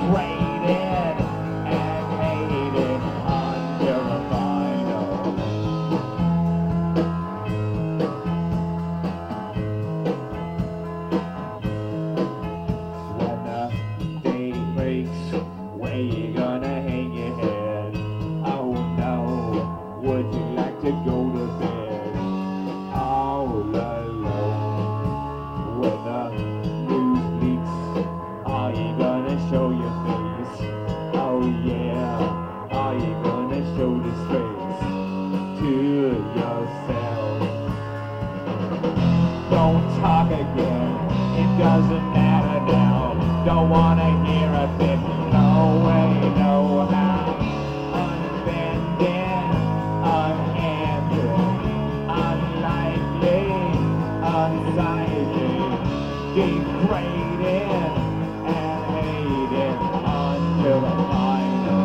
degraded and hated until the final. When the day breaks, where you gonna hang your head? Oh no, would you like to go to bed all alone? When the news leaks, are you gonna show your face? Oh yeah, are you gonna show disgrace to yourself? Don't talk again, it doesn't matter now. Don't wanna hear a thing, no way, no how. Unbending, unhanded, unlikely, unsightly, degraded and hated until the final.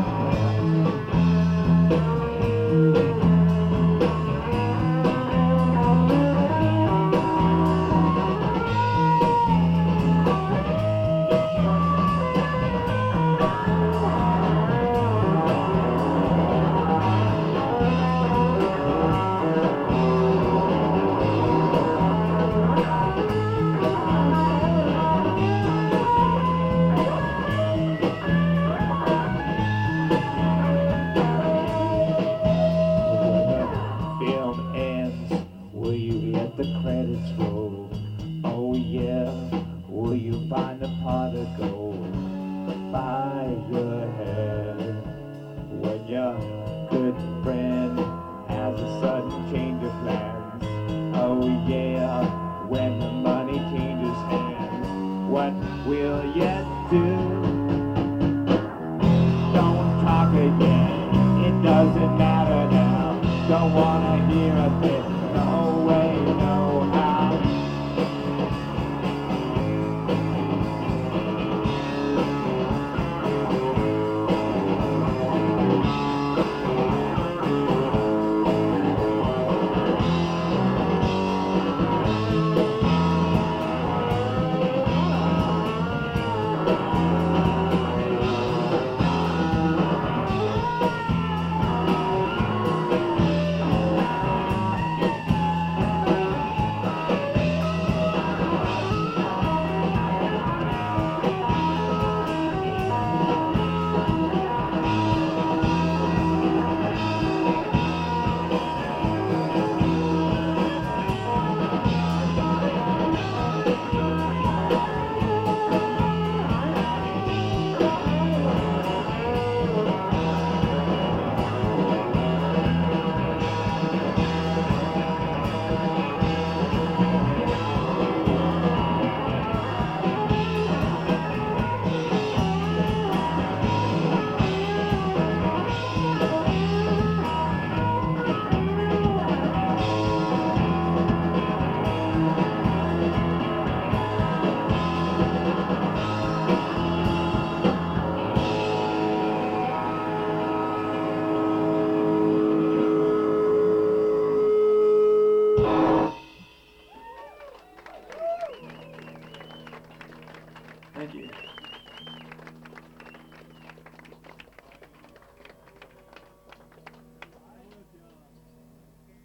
Film ends, will you let the credits roll? Oh yeah, will you find the pot of gold by your head? When your good friend has a sudden change of plans. Oh yeah, when the money changes hands, what will you do? Don't talk again, it doesn't matter now. Don't wanna hear a thing.